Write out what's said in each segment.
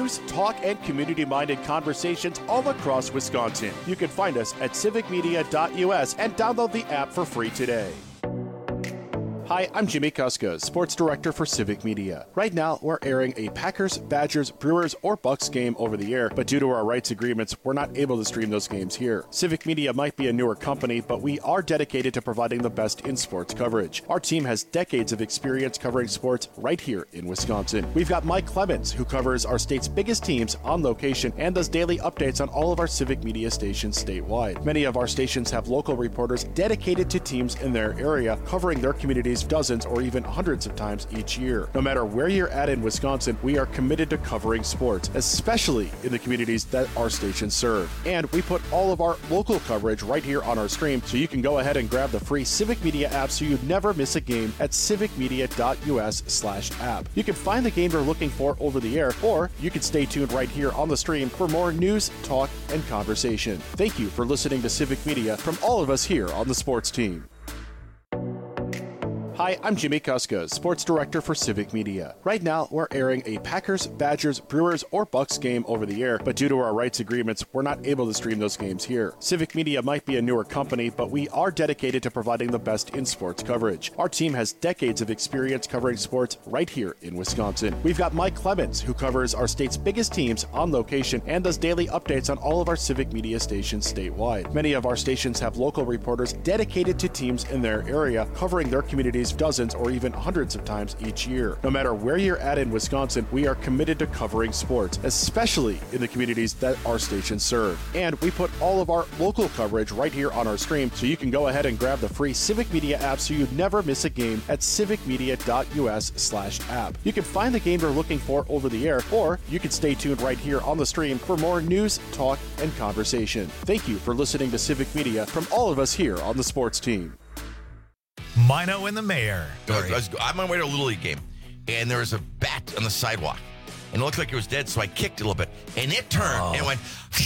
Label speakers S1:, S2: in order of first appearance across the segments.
S1: news, talk, and community-minded conversations all across Wisconsin. You can find us at civicmedia.us and download the app for free today. Hi, I'm Jimmy Kuska, Sports Director for Civic Media. Right now, we're airing a Packers, Badgers, Brewers, or Bucks game over the air, but due to our rights agreements, we're not able to stream those games here. Civic Media might be a newer company, but we are dedicated to providing the best in sports coverage. Our team has decades of experience covering sports right here in Wisconsin. We've got Mike Clemens, who covers our state's biggest teams on location and does daily updates on all of our Civic Media stations statewide. Many of our stations have local reporters dedicated to teams in their area, covering their communities dozens or even hundreds of times each year. No matter where you're at in Wisconsin, we are committed to covering sports, especially in the communities that our stations serve. And we put all of our local coverage right here on our stream, so you can go ahead and grab the free Civic Media app so you never miss a game at civicmedia.us/app. You can find the game you're looking for over the air, or you can stay tuned right here on the stream for more news, talk, and conversation. Thank you for listening to Civic Media from all of us here on the sports team. Hi, I'm Jimmy Kuska, Sports Director for Civic Media. Right now, we're airing a Packers, Badgers, Brewers, or Bucks game over the air, but due to our rights agreements, we're not able to stream those games here. Civic Media might be a newer company, but we are dedicated to providing the best in sports coverage. Our team has decades of experience covering sports right here in Wisconsin. We've got Mike Clemens, who covers our state's biggest teams on location and does daily updates on all of our Civic Media stations statewide. Many of our stations have local reporters dedicated to teams in their area, covering their communities dozens or even hundreds of times each year. No matter where you're at in Wisconsin, we are committed to covering sports, especially in the communities that our stations serve. And we put all of our local coverage right here on our stream, so you can go ahead and grab the free Civic Media app so you never miss a game at civicmedia.us/app. You can find the game you're looking for over the air, or you can stay tuned right here on the stream for more news, talk, and conversation. Thank you for listening to Civic Media from all of us here on the sports team.
S2: Mino and the Mayor.
S3: I'm on my way to a Little League game, and there was a bat on the sidewalk, and it looked like it was dead, so I kicked it a little bit, and it turned and went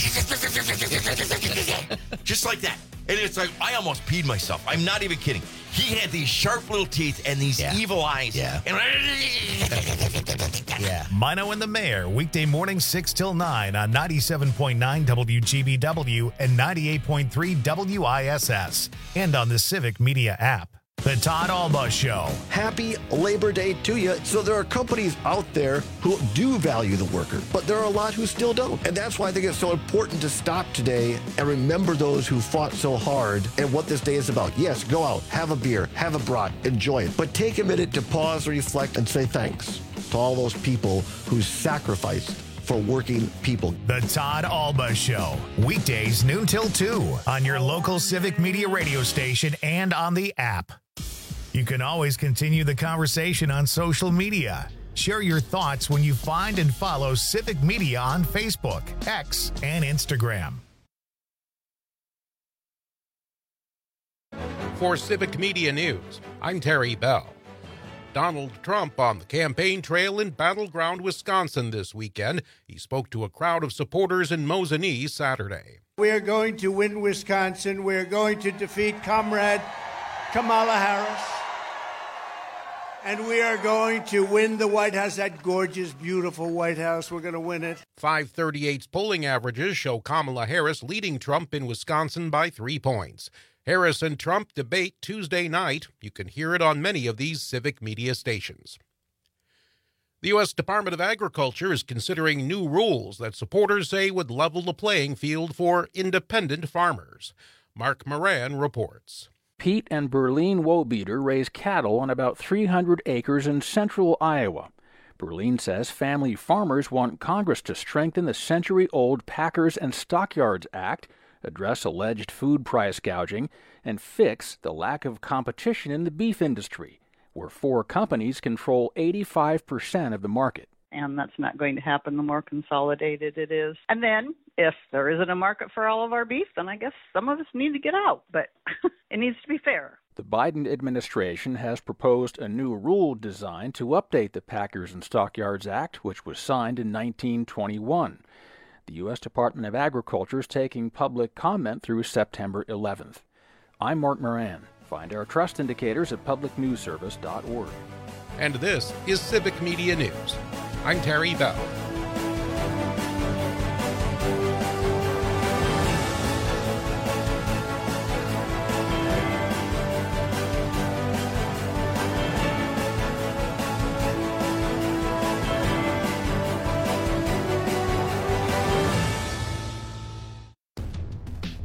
S3: just like that. And it's like, I almost peed myself. I'm not even kidding. He had these sharp little teeth and these evil eyes.
S2: Yeah. Mino and the Mayor, weekday morning 6 till 9 on 97.9 WGBW and 98.3 WISS, and on the Civic Media app. The Todd Alba Show.
S4: Happy Labor Day to you. So there are companies out there who do value the worker, but there are a lot who still don't. And that's why I think it's so important to stop today and remember those who fought so hard and what this day is about. Yes, go out, have a beer, have a brat, enjoy it. But take a minute to pause, reflect, and say thanks to all those people who sacrificed for working people.
S2: The Todd Alba Show. Weekdays noon till 2 on your local Civic Media radio station and on the app. You can always continue the conversation on social media. Share your thoughts when you find and follow Civic Media on Facebook, X, and Instagram.
S5: For Civic Media News, I'm Terry Bell. Donald Trump on the campaign trail in Battleground, Wisconsin this weekend. He spoke to a crowd of supporters in Mosinee Saturday.
S6: We are going to win Wisconsin. We are going to defeat Comrade Kamala Harris. And we are going to win the White House, that gorgeous, beautiful White House. We're going to win it.
S5: 538's polling averages show Kamala Harris leading Trump in Wisconsin by 3 points. Harris and Trump debate Tuesday night. You can hear it on many of these Civic Media stations. The U.S. Department of Agriculture is considering new rules that supporters say would level the playing field for independent farmers. Mark Moran reports.
S7: Pete and Berlin Wobeater raise cattle on about 300 acres in central Iowa. Berlin says family farmers want Congress to strengthen the century-old Packers and Stockyards Act, address alleged food price gouging, and fix the lack of competition in the beef industry, where 4 companies control 85% of the market.
S8: And that's not going to happen the more consolidated it is. And then, if there isn't a market for all of our beef, then I guess some of us need to get out. But it needs to be fair.
S7: The Biden administration has proposed a new rule designed to update the Packers and Stockyards Act, which was signed in 1921. The U.S. Department of Agriculture is taking public comment through September 11th. I'm Mark Moran. Find our trust indicators at publicnewsservice.org.
S5: And this is Civic Media News. I'm Terry Bell.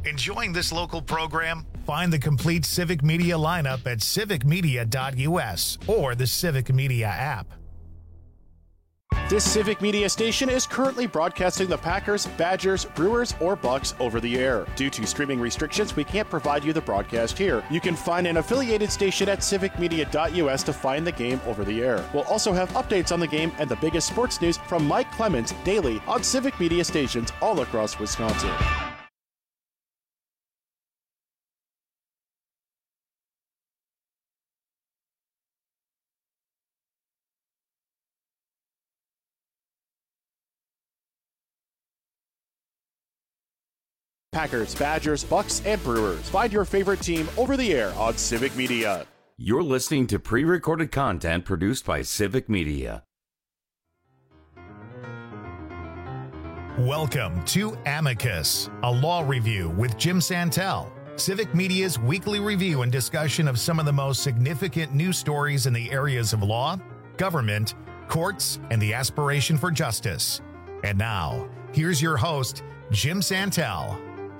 S2: Enjoying this local program? Find the complete Civic Media lineup at civicmedia.us or the Civic Media app.
S1: This Civic Media station is currently broadcasting the Packers, Badgers, Brewers, or Bucks over the air. Due to streaming restrictions, we can't provide you the broadcast here. You can find an affiliated station at civicmedia.us to find the game over the air. We'll also have updates on the game and the biggest sports news from Mike Clemens daily on Civic Media stations all across Wisconsin. Packers, Badgers, Bucks, and Brewers. Find your favorite team over the air on Civic Media.
S9: You're listening to pre-recorded content produced by Civic Media.
S2: Welcome to Amicus, a law review with Jim Santel, Civic Media's weekly review and discussion of some of the most significant news stories in the areas of law, government, courts, and the aspiration for justice. And now, here's your host, Jim Santel.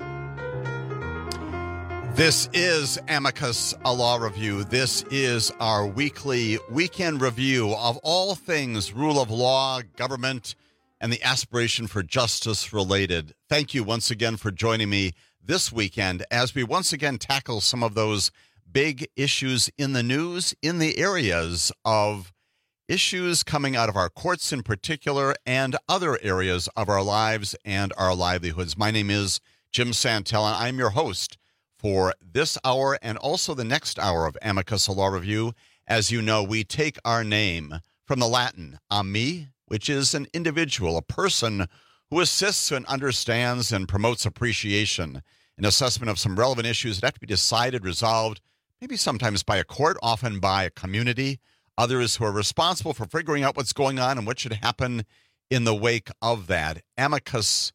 S10: This is Amicus, a law review. This is our weekly weekend review of all things rule of law, government, and the aspiration for justice related. Thank you once again for joining me this weekend as we once again tackle some of those big issues in the news in the areas of issues coming out of our courts in particular and other areas of our lives and our livelihoods. My name is Jim Santel, and I'm your host for this hour and also the next hour of Amicus, a law review. As you know, we take our name from the Latin ami, which is an individual, a person who assists and understands and promotes appreciation and assessment of some relevant issues that have to be decided, resolved, maybe sometimes by a court, often by a community, others who are responsible for figuring out what's going on and what should happen in the wake of that. Amicus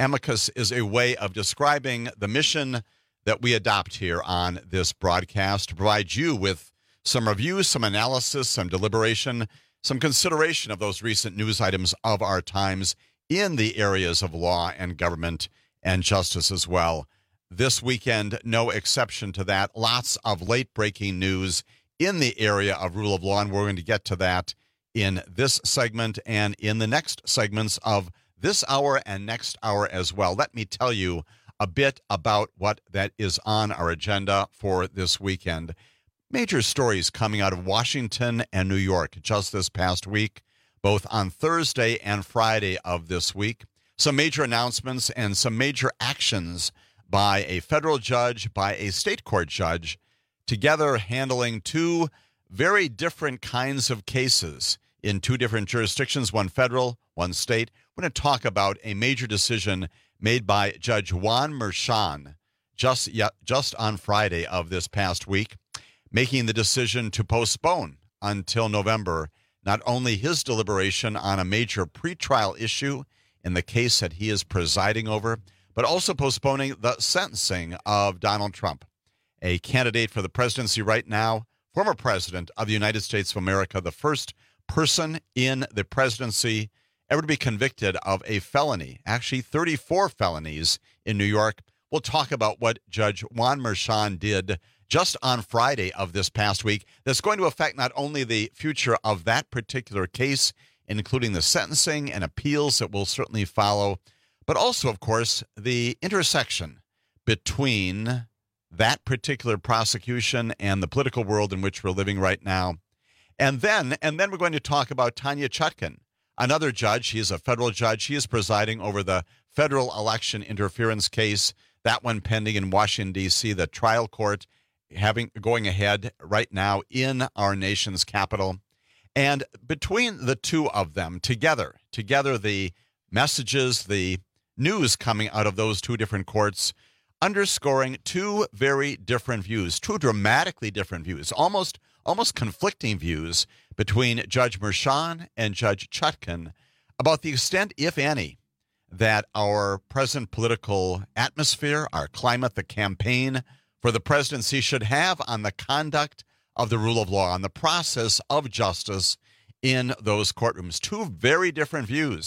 S10: is a way of describing the mission that we adopt here on this broadcast to provide you with some reviews, some analysis, some deliberation, some consideration of those recent news items of our times in the areas of law and government and justice as well. This weekend, no exception to that. Lots of late-breaking news in the area of rule of law, and we're going to get to that in this segment and in the next segments of this hour and next hour as well. Let me tell you a bit about what that is on our agenda for this weekend. Major stories coming out of Washington and New York just this past week, both on Thursday and Friday of this week. Some major announcements and some major actions by a federal judge, by a state court judge, together handling two very different kinds of cases in two different jurisdictions, one federal, one state. We're going to talk about a major decision made by Judge Juan Merchan just on Friday of this past week, making the decision to postpone until November not only his deliberation on a major pretrial issue in the case that he is presiding over, but also postponing the sentencing of Donald Trump, a candidate for the presidency right now, former president of the United States of America, the first person in the presidency ever to be convicted of a felony, actually 34 felonies in New York. We'll talk about what Judge Juan Merchan did just on Friday of this past week that's going to affect not only the future of that particular case, including the sentencing and appeals that will certainly follow, but also, of course, the intersection between that particular prosecution and the political world in which we're living right now. And then we're going to talk about Tanya Chutkan, another judge. She is a federal judge. She is presiding over the federal election interference case, that one pending in Washington, D.C., the trial court going ahead right now in our nation's capital. And between the two of them, together, the messages, the news coming out of those two different courts, underscoring two very different views, two dramatically different views, almost conflicting views between Judge Merchan and Judge Chutkan about the extent, if any, that our present political atmosphere, our climate, the campaign for the presidency should have on the conduct of the rule of law, on the process of justice in those courtrooms. Two very different views.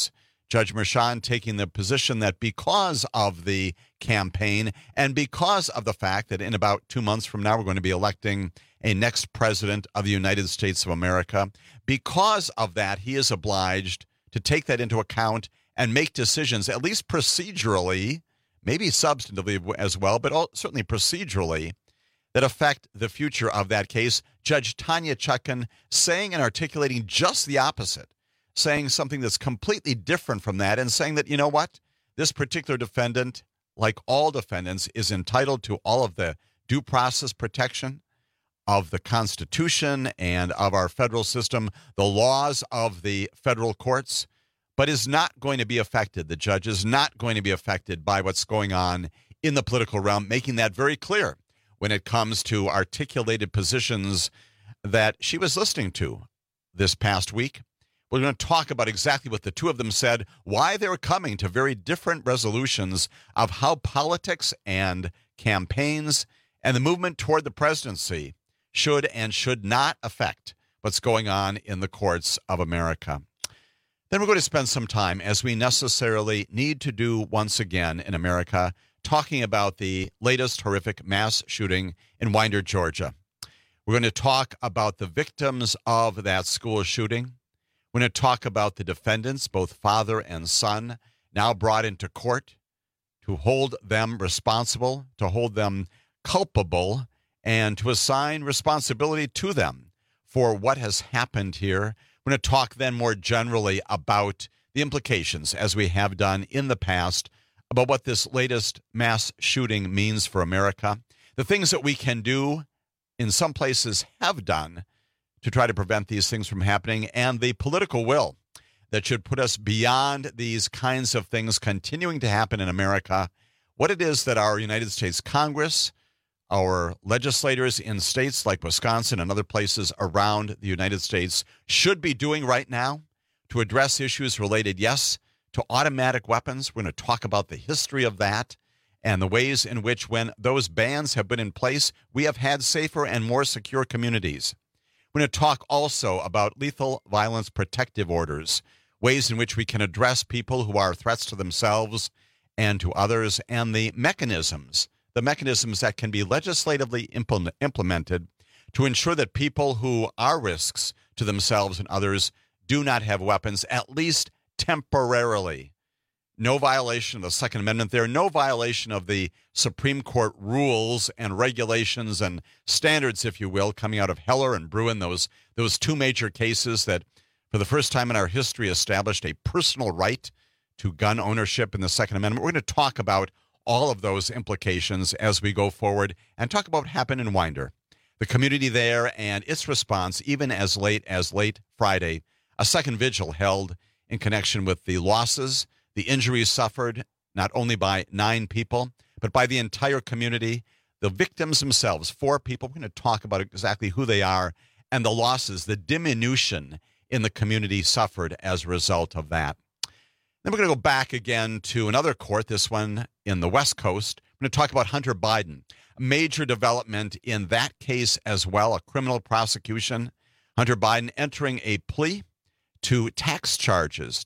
S10: Judge Merchan taking the position that because of the campaign and because of the fact that in about 2 months from now we're going to be electing a next president of the United States of America, because of that he is obliged to take that into account and make decisions, at least procedurally, maybe substantively as well, but certainly procedurally, that affect the future of that case. Judge Tanya Chutkan saying and articulating just the opposite, saying something that's completely different from that and saying that, you know what, this particular defendant, like all defendants, is entitled to all of the due process protection of the Constitution and of our federal system, the laws of the federal courts, but is not going to be affected. The judge is not going to be affected by what's going on in the political realm, making that very clear when it comes to articulated positions that she was listening to this past week. We're going to talk about exactly what the two of them said, why they're coming to very different resolutions of how politics and campaigns and the movement toward the presidency should and should not affect what's going on in the courts of America. Then we're going to spend some time, as we necessarily need to do once again in America, talking about the latest horrific mass shooting in Winder, Georgia. We're going to talk about the victims of that school shooting. We're going to talk about the defendants, both father and son, now brought into court to hold them responsible, to hold them culpable, and to assign responsibility to them for what has happened here. We're going to talk then more generally about the implications, as we have done in the past, about what this latest mass shooting means for America, the things that we can do, in some places have done, to try to prevent these things from happening, and the political will that should put us beyond these kinds of things continuing to happen in America, what it is that our United States Congress, our legislators in states like Wisconsin and other places around the United States should be doing right now to address issues related, yes, to automatic weapons. We're going to talk about the history of that and the ways in which, when those bans have been in place, we have had safer and more secure communities. We're going to talk also about lethal violence protective orders, ways in which we can address people who are threats to themselves and to others, and the mechanisms that can be legislatively implemented to ensure that people who are risks to themselves and others do not have weapons, at least temporarily. No violation of the Second Amendment there, no violation of the Supreme Court rules and regulations and standards, if you will, coming out of Heller and Bruen, those two major cases that for the first time in our history established a personal right to gun ownership in the Second Amendment. We're going to talk about all of those implications as we go forward and talk about what happened in Winder, the community there and its response, even as late Friday, a second vigil held in connection with the losses, the injuries suffered not only by 9 people, but by the entire community, the victims themselves, 4 people. We're going to talk about exactly who they are and the losses, the diminution in the community suffered as a result of that. Then we're going to go back again to another court, this one in the West Coast. We're going to talk about Hunter Biden, a major development in that case as well, a criminal prosecution. Hunter Biden entering a plea to tax charges,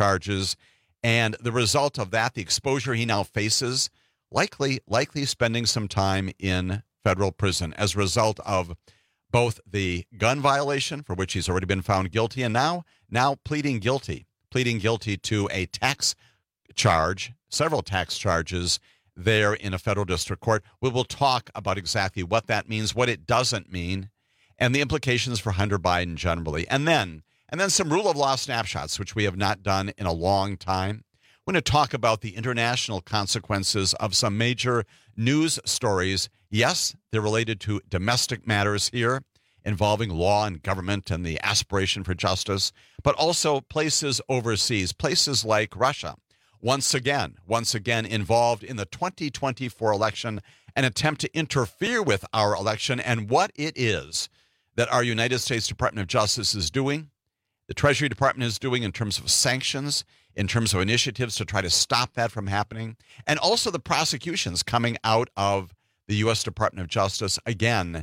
S10: and the result of that, the exposure he now faces, likely spending some time in federal prison as a result of both the gun violation, for which he's already been found guilty, and now pleading guilty to a tax charge, several tax charges there in a federal district court. We will talk about exactly what that means, what it doesn't mean, and the implications for Hunter Biden generally. And then some rule of law snapshots, which we have not done in a long time. We're going to talk about the international consequences of some major news stories. Yes, they're related to domestic matters here, involving law and government and the aspiration for justice, but also places overseas, places like Russia, once again involved in the 2024 election, an attempt to interfere with our election, and what it is that our United States Department of Justice is doing, the Treasury Department is doing in terms of sanctions, in terms of initiatives to try to stop that from happening, and also the prosecutions coming out of the U.S. Department of Justice, again,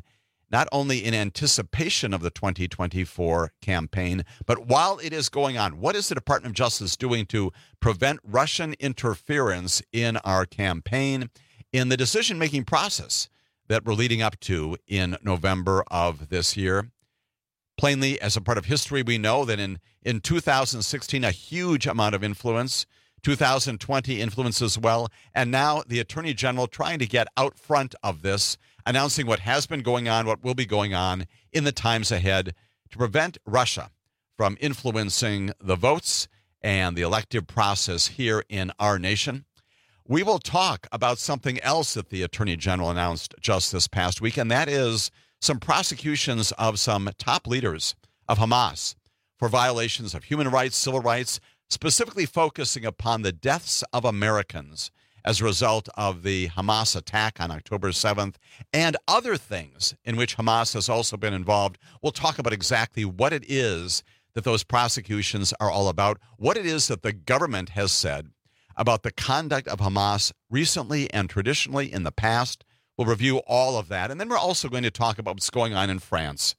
S10: not only in anticipation of the 2024 campaign, but while it is going on. What is the Department of Justice doing to prevent Russian interference in our campaign, in the decision-making process that we're leading up to in November of this year? Plainly, as a part of history, we know that in 2016, a huge amount of influence, 2020 influence as well, and now the Attorney General trying to get out front of this, announcing what has been going on, what will be going on in the times ahead to prevent Russia from influencing the votes and the elective process here in our nation. We will talk about something else that the Attorney General announced just this past week, and that is some prosecutions of some top leaders of Hamas for violations of human rights, civil rights, specifically focusing upon the deaths of Americans as a result of the Hamas attack on October 7th and other things in which Hamas has also been involved. We'll talk about exactly what it is that those prosecutions are all about, what it is that the government has said about the conduct of Hamas recently and traditionally in the past. We'll review all of that. And then we're also going to talk about what's going on in France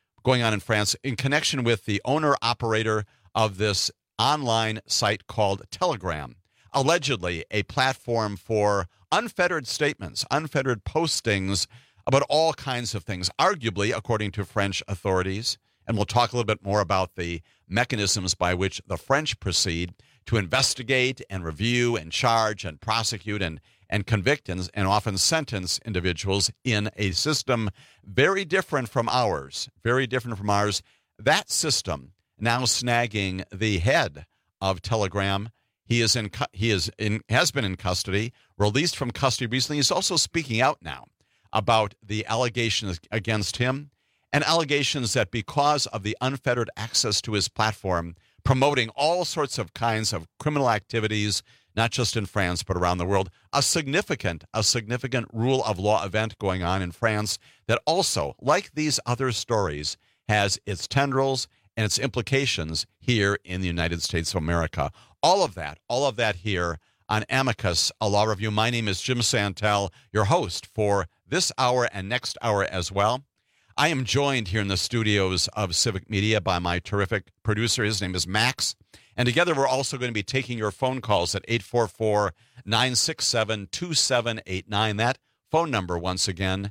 S10: in connection with the owner-operator of this online site called Telegram, allegedly a platform for unfettered statements, unfettered postings about all kinds of things, arguably, according to French authorities. And we'll talk a little bit more about the mechanisms by which the French proceed to investigate and review and charge and prosecute and convict and often sentence individuals in a system very different from ours, That system now snagging the head of Telegram. He has been in custody, released from custody recently. He's also speaking out now about the allegations against him and allegations that because of the unfettered access to his platform, promoting all sorts of kinds of criminal activities, not just in France, but around the world, a significant rule of law event going on in France that also, like these other stories, has its tendrils and its implications here in the United States of America. All of that here on Amicus, a law review. My name is Jim Santel, your host for this hour and next hour as well. I am joined here in the studios of Civic Media by my terrific producer. His name is Max. And together we're also going to be taking your phone calls at 844-967-2789. That phone number, once again,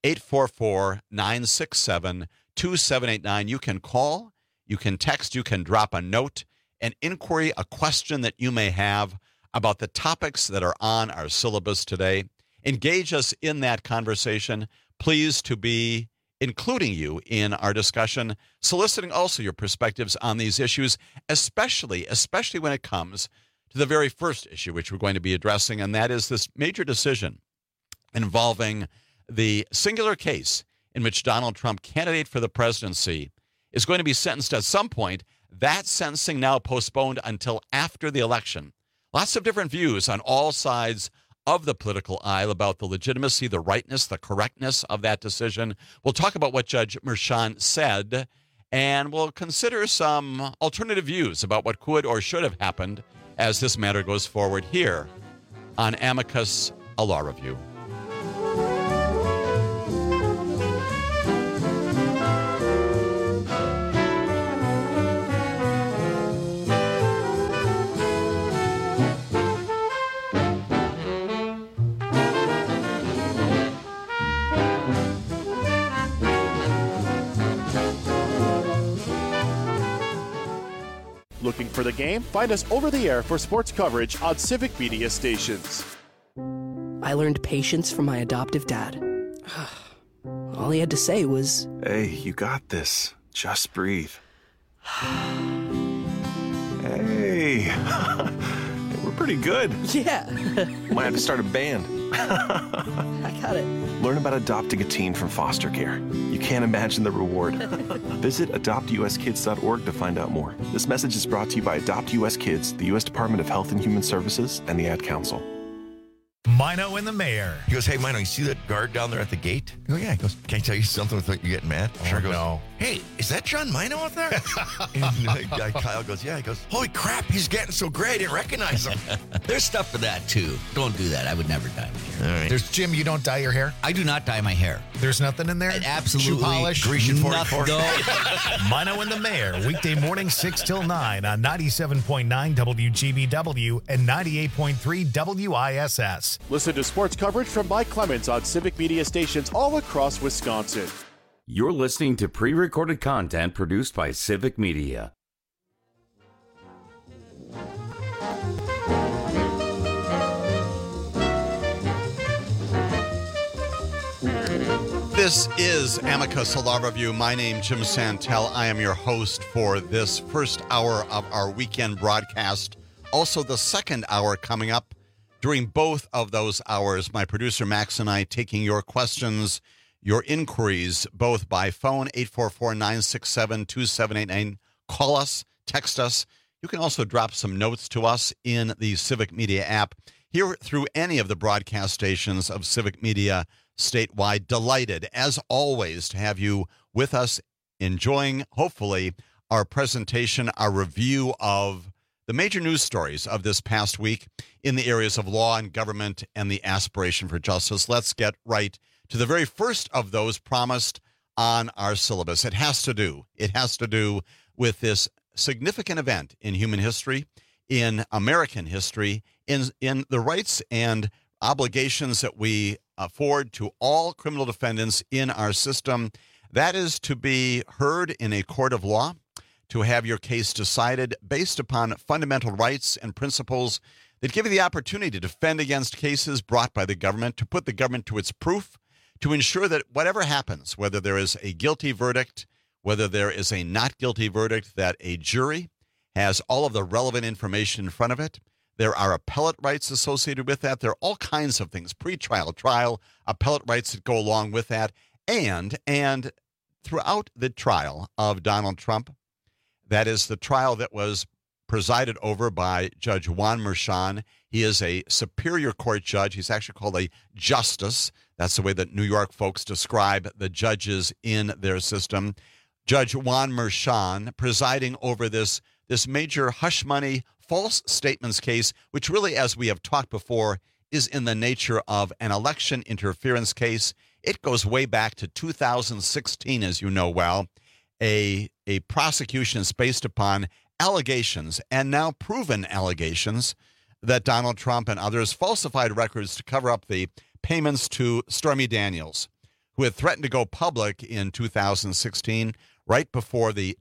S10: 844-967-2789. You can call, you can text, you can drop a note, an inquiry, a question that you may have about the topics that are on our syllabus today. Engage us in that conversation. Pleased to be including you in our discussion, soliciting also your perspectives on these issues, especially when it comes to the very first issue which we're going to be addressing, and that is this major decision involving the singular case in which Donald Trump, candidate for the presidency, is going to be sentenced at some point. That sentencing now postponed until after the election. Lots of different views on all sides of the political aisle about the legitimacy, the rightness, the correctness of that decision. We'll talk about what Judge Merchan said, and we'll consider some alternative views about what could or should have happened as this matter goes forward here on Amicus, a law review.
S1: Looking for the game? Find us over the air for sports coverage on Civic Media stations.
S11: I learned patience from my adoptive dad. All he had to say was,
S12: "Hey, you got this. Just breathe." Hey, we're pretty good.
S11: Yeah.
S12: Might have to start a band.
S11: I got it.
S12: Learn about adopting a teen from foster care. You can't imagine the reward. Visit adoptuskids.org to find out more. This message is brought to you by Adopt US Kids, the U.S. Department of Health and Human Services, and the Ad Council.
S2: Mino and the Mayor.
S3: He goes, hey, Mino, you see that guard down there at the gate? I go, yeah. He goes, can I tell you something without you getting mad?
S2: Sure goes, no.
S3: Hey, is that John Mino out there? And guy Kyle goes, yeah. He goes, holy crap, he's getting so gray, I didn't recognize him.
S13: There's stuff for that, too. Don't do that. I would never dye my hair.
S3: All right.
S2: There's Jim, you don't dye your hair?
S13: I do not dye my hair.
S2: There's nothing in there?
S13: Absolutely.
S2: Shoe polish?
S3: Grecian 44?
S13: No.
S2: Mino and the Mayor, weekday morning 6 till 9 on 97.9 WGBW and 98.3 WISS.
S1: Listen to sports coverage from Mike Clemens on Civic Media stations all across Wisconsin.
S9: You're listening to pre-recorded content produced by Civic Media.
S10: This is Amicus Law Review. My name is Jim Santel. I am your host for this first hour of our weekend broadcast. Also, the second hour coming up. During both of those hours, my producer Max and I taking your questions, your inquiries, both by phone, 844-967-2789. Call us, text us. You can also drop some notes to us in the Civic Media app. Here through any of the broadcast stations of Civic Media statewide. Delighted, as always, to have you with us, enjoying, hopefully, our presentation, our review of the major news stories of this past week in the areas of law and government and the aspiration for justice. Let's get right to the very first of those promised on our syllabus. It has to do with this significant event in human history, in American history, in the rights and obligations that we afford to all criminal defendants in our system. That is to be heard in a court of law, to have your case decided based upon fundamental rights and principles that give you the opportunity to defend against cases brought by the government, to put the government to its proof, to ensure that whatever happens, whether there is a guilty verdict, whether there is a not guilty verdict, that a jury has all of the relevant information in front of it. There are appellate rights associated with that. There are all kinds of things, pretrial, trial, appellate rights that go along with that. And throughout the trial of Donald Trump, that is the trial that was presided over by Judge Juan Merchan. He is a Superior Court judge. He's actually called a justice. That's the way that New York folks describe the judges in their system. Judge Juan Merchan presiding over this major hush money, false statements case, which really, as we have talked before, is in the nature of an election interference case. It goes way back to 2016, as you know well. A prosecution is based upon allegations, and now proven allegations, that Donald Trump and others falsified records to cover up the payments to Stormy Daniels, who had threatened to go public in 2016, right before the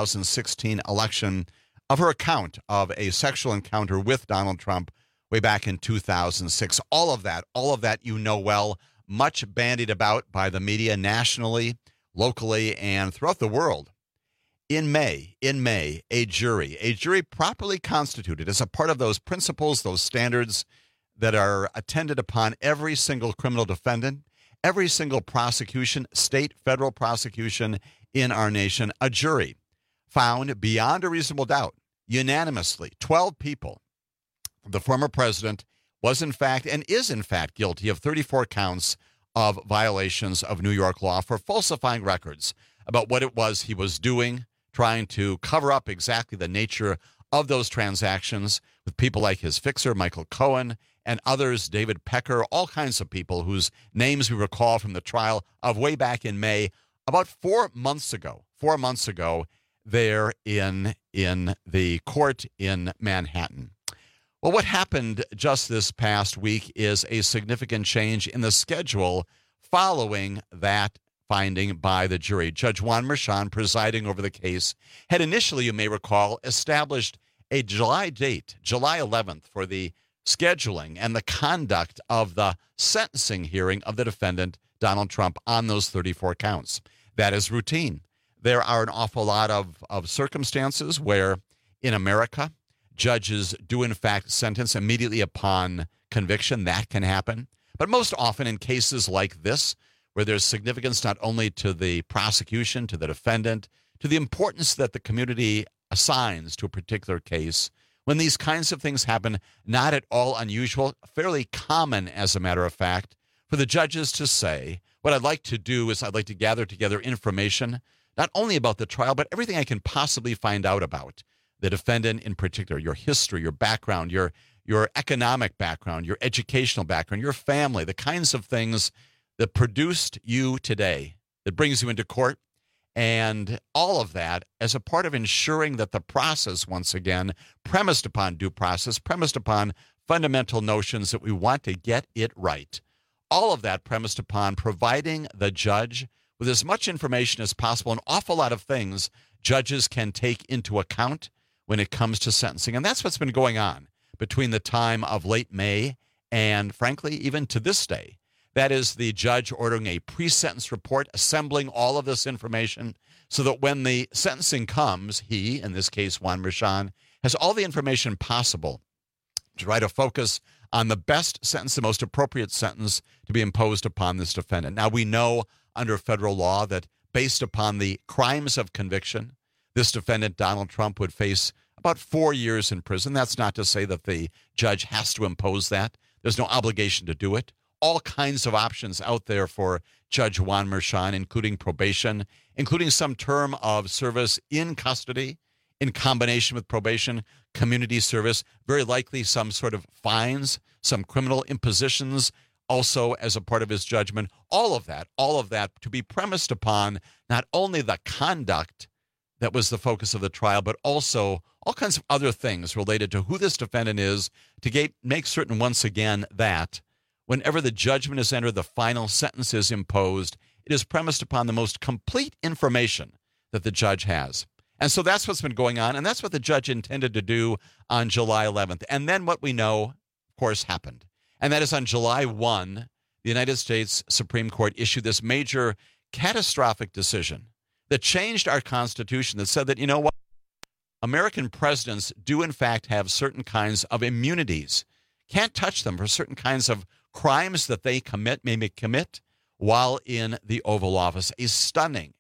S10: 2016 election, of her account of a sexual encounter with Donald Trump way back in 2006. All of that you know well, much bandied about by the media nationally, locally, and throughout the world. In May, a jury properly constituted as a part of those principles, those standards that are attended upon every single criminal defendant, every single prosecution, state, federal prosecution in our nation, a jury found beyond a reasonable doubt, unanimously, 12 people, the former president was in fact and is in fact guilty of 34 counts of violations of New York law for falsifying records about what it was he was doing, trying to cover up exactly the nature of those transactions with people like his fixer, Michael Cohen, and others, David Pecker, all kinds of people whose names we recall from the trial of way back in May, about 4 months ago, there in the court in Manhattan. Well, what happened just this past week is a significant change in the schedule following that finding by the jury. Judge Juan Merchan, presiding over the case, had initially, you may recall, established a July date, July 11th, for the scheduling and the conduct of the sentencing hearing of the defendant, Donald Trump, on those 34 counts. That is routine. There are an awful lot of circumstances where, in America, judges do, in fact, sentence immediately upon conviction. That can happen. But most often in cases like this, where there's significance not only to the prosecution, to the defendant, to the importance that the community assigns to a particular case, When these kinds of things happen, not at all unusual, fairly common, as a matter of fact, for the judges to say, what I'd like to do is I'd like to gather together information, not only about the trial, but everything I can possibly find out about the defendant in particular, your history, your background, your economic background, your educational background, your family, the kinds of things that produced you today, that brings you into court, and all of that as a part of ensuring that the process, once again, premised upon due process, premised upon fundamental notions that we want to get it right. All of that premised upon providing the judge with as much information as possible, an awful lot of things judges can take into account when it comes to sentencing. And that's what's been going on between the time of late May and, frankly, even to this day. That is the judge ordering a pre-sentence report, assembling all of this information so that when the sentencing comes, he, in this case Juan Merchan, has all the information possible to try to focus on the best sentence, the most appropriate sentence to be imposed upon this defendant. Now, we know under federal law that based upon the crimes of conviction, this defendant, Donald Trump, would face about 4 years in prison. That's not to say that the judge has to impose that. There's no obligation to do it. All kinds of options out there for Judge Juan Merchan, including probation, including some term of service in custody in combination with probation, community service, very likely some sort of fines, some criminal impositions also as a part of his judgment. All of that to be premised upon not only the conduct that was the focus of the trial, but also all kinds of other things related to who this defendant is, to make certain once again that whenever the judgment is entered, the final sentence is imposed, it is premised upon the most complete information that the judge has. And so that's what's been going on, and that's what the judge intended to do on July 11th. And then what we know, of course, happened. And that is on July 1, the United States Supreme Court issued this major catastrophic decision that changed our Constitution, that said that, you know what, American presidents do in fact have certain kinds of immunities. Can't touch them for certain kinds of crimes that they may commit while in the Oval Office. A stunning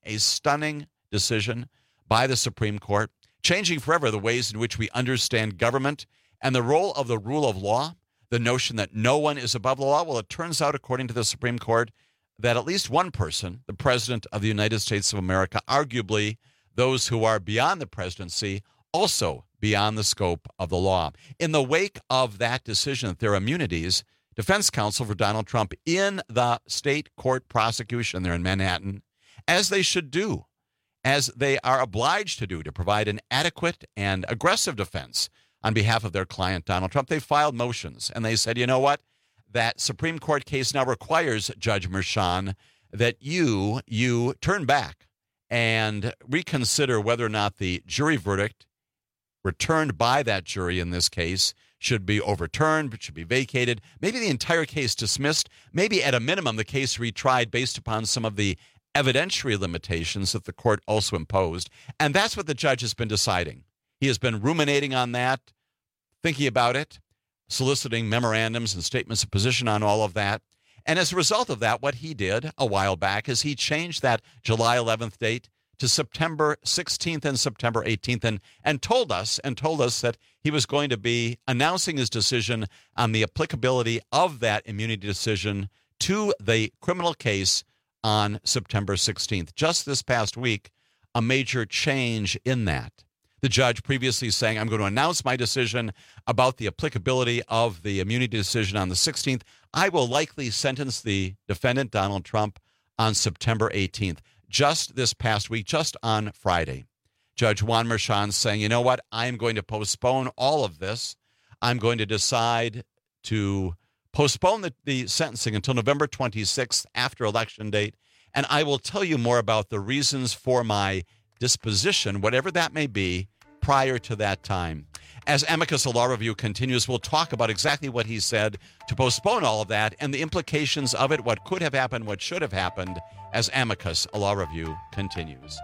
S10: decision by the Supreme Court, changing forever the ways in which we understand government and the role of the rule of law, the notion that no one is above the law. Well, it turns out, according to the Supreme Court, that at least one person, the President of the United States of America, arguably those who are beyond the presidency, also beyond the scope of the law. In the wake of that decision that their immunities, defense counsel for Donald Trump in the state court prosecution there in Manhattan, as they should do, as they are obliged to do to provide an adequate and aggressive defense on behalf of their client, Donald Trump, they filed motions. And they said, you know what? That Supreme Court case now requires, Judge Merchan, that you turn back and reconsider whether or not the jury verdict returned by that jury in this case should be overturned, but should be vacated, maybe the entire case dismissed, maybe at a minimum the case retried based upon some of the evidentiary limitations that the court also imposed. And that's what the judge has been deciding. He has been ruminating on that, thinking about it, soliciting memorandums and statements of position on all of that. And as a result of that, what he did a while back is he changed that July 11th date to September 16th and September 18th and told us that he was going to be announcing his decision on the applicability of that immunity decision to the criminal case on September 16th. Just this past week, a major change in that. The judge previously saying, I'm going to announce my decision about the applicability of the immunity decision on the 16th. I will likely sentence the defendant, Donald Trump, on September 18th. Just this past week, just on Friday, Judge Juan Merchan saying, you know what, I'm going to postpone all of this. I'm going to decide to postpone the sentencing until November 26th after election date, and I will tell you more about the reasons for my disposition, whatever that may be, prior to that time. As Amicus, a law review continues, we'll talk about exactly what he said to postpone all of that and the implications of it, what could have happened, what should have happened, as Amicus, a law review continues.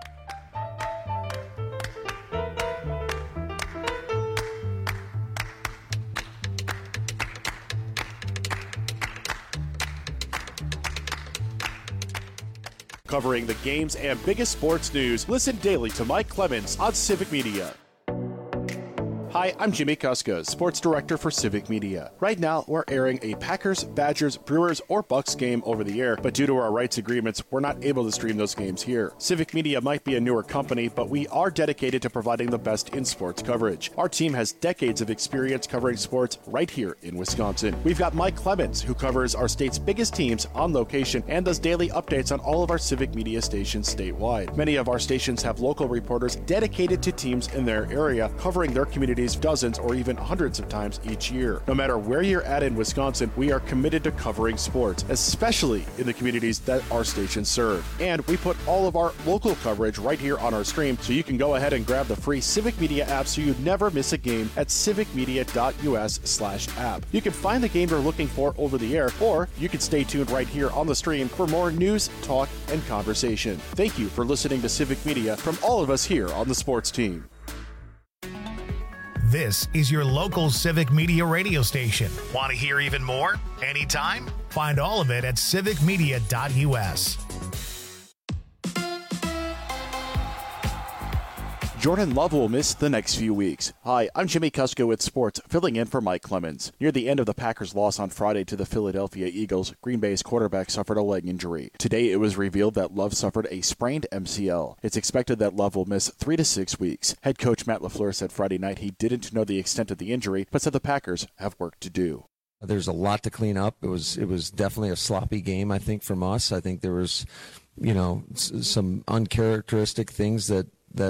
S1: Covering the games and biggest sports news, listen daily to Mike Clemens on Civic Media. Hi, I'm Jimmy Kuskos, Sports Director for Civic Media. Right now, we're airing a Packers, Badgers, Brewers, or Bucks game over the air, but due to our rights agreements, we're not able to stream those games here. Civic Media might be a newer company, but we are dedicated to providing the best in sports coverage. Our team has decades of experience covering sports right here in Wisconsin. We've got Mike Clemens, who covers our state's biggest teams on location and does daily updates on all of our Civic Media stations statewide. Many of our stations have local reporters dedicated to teams in their area, covering their communities dozens or even hundreds of times each year. No matter where you're at in Wisconsin, we are committed to covering sports, especially in the communities that our stations serve. And we put all of our local coverage right here on our stream, so you can go ahead and grab the free Civic Media app so you never miss a game at civicmedia.us/app. You can find the game you're looking for over the air, or you can stay tuned right here on the stream for more news, talk, and conversation. Thank you for listening to Civic Media from all of us here on the sports team.
S2: This is your local Civic Media radio station. Want to hear even more? Anytime? Find all of it at civicmedia.us.
S1: Jordan Love will miss the next few weeks. Hi, I'm Jimmy Kusko with Sports, filling in for Mike Clemens. Near the end of the Packers' loss on Friday to the Philadelphia Eagles, Green Bay's quarterback suffered a leg injury. Today, it was revealed that Love suffered a sprained MCL. It's expected that Love will miss 3 to 6 weeks. Head coach Matt LaFleur said Friday night he didn't know the extent of the injury, but said the Packers have work to do.
S14: There's a lot to clean up. It was definitely a sloppy game, I think, from us. I think there was, some uncharacteristic things that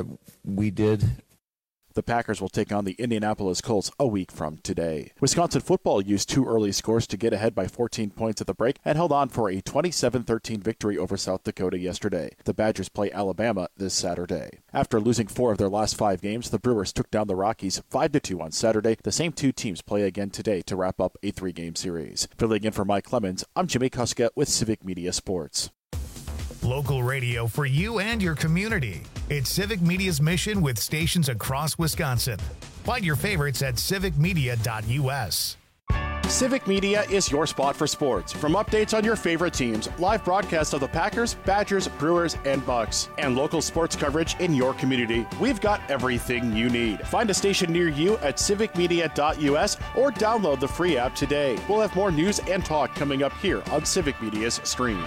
S14: we did.
S1: The Packers will take on the Indianapolis Colts a week from today. Wisconsin football used 2 early scores to get ahead by 14 points at the break and held on for a 27-13 victory over South Dakota yesterday. The Badgers play Alabama this Saturday. After losing 4 of their last 5 games, the Brewers took down the Rockies 5-2 on Saturday. The same 2 teams play again today to wrap up a 3-game series. Filling in for Mike Clemens, I'm Jimmy Kuska with Civic Media Sports.
S2: Local radio for you and your community. It's Civic Media's mission with stations across Wisconsin. Find your favorites at civicmedia.us.
S1: Civic Media is your spot for sports. From updates on your favorite teams, live broadcasts of the Packers, Badgers, Brewers, and Bucks, and local sports coverage in your community, we've got everything you need. Find a station near you at civicmedia.us or download the free app today. We'll have more news and talk coming up here on Civic Media's stream.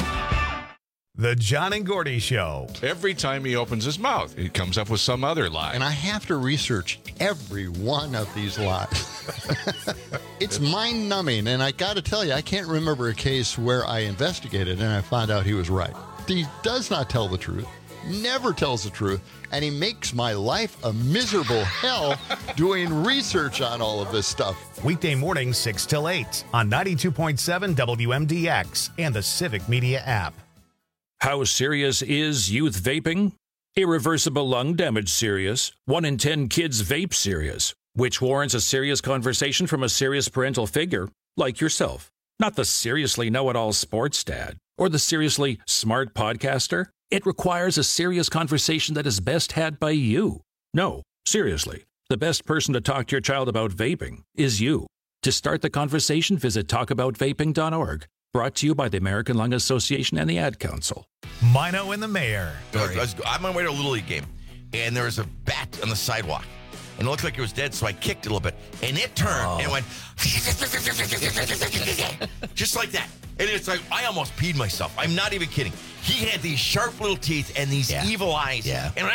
S2: The John and Gordy Show.
S15: Every time he opens his mouth, he comes up with some other lie.
S16: And I have to research every one of these lies. It's mind-numbing, and I got to tell you, I can't remember a case where I investigated and I found out he was right. He does not tell the truth, never tells the truth, and he makes my life a miserable hell doing research on all of this stuff.
S2: Weekday mornings 6 till 8 on 92.7 WMDX and the Civic Media app.
S17: How serious is youth vaping? Irreversible lung damage serious. 1 in 10 kids vape serious, which warrants a serious conversation from a serious parental figure like yourself. Not the seriously know-it-all sports dad or the seriously smart podcaster. It requires a serious conversation that is best had by you. No, seriously, the best person to talk to your child about vaping is you. To start the conversation, visit talkaboutvaping.org. Brought to you by the American Lung Association and the Ad Council.
S2: Mino and the Mayor.
S3: I'm on my way to a Little League game, and there was a bat on the sidewalk. And it looked like it was dead, so I kicked it a little bit. And it turned and went just like that. And it's like, I almost peed myself. I'm not even kidding. He had these sharp little teeth and these evil eyes.
S13: Yeah.
S3: And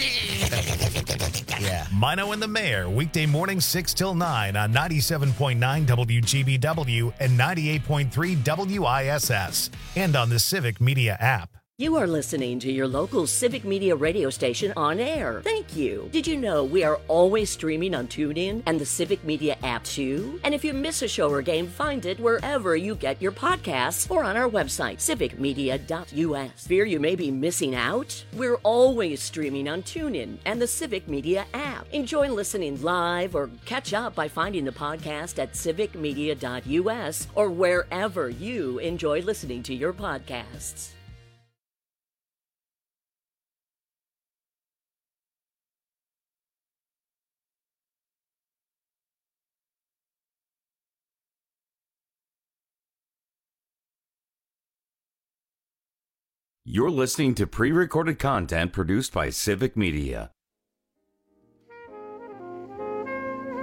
S2: Mino and the Mayor, weekday mornings 6 till 9 on 97.9 WGBW and 98.3 WISS, and on the Civic Media app.
S18: You are listening to your local Civic Media radio station on air. Thank you. Did you know we are always streaming on TuneIn and the Civic Media app too? And if you miss a show or game, find it wherever you get your podcasts or on our website, civicmedia.us. Fear you may be missing out? We're always streaming on TuneIn and the Civic Media app. Enjoy listening live or catch up by finding the podcast at civicmedia.us or wherever you enjoy listening to your podcasts.
S9: You're listening to pre-recorded content produced by Civic Media.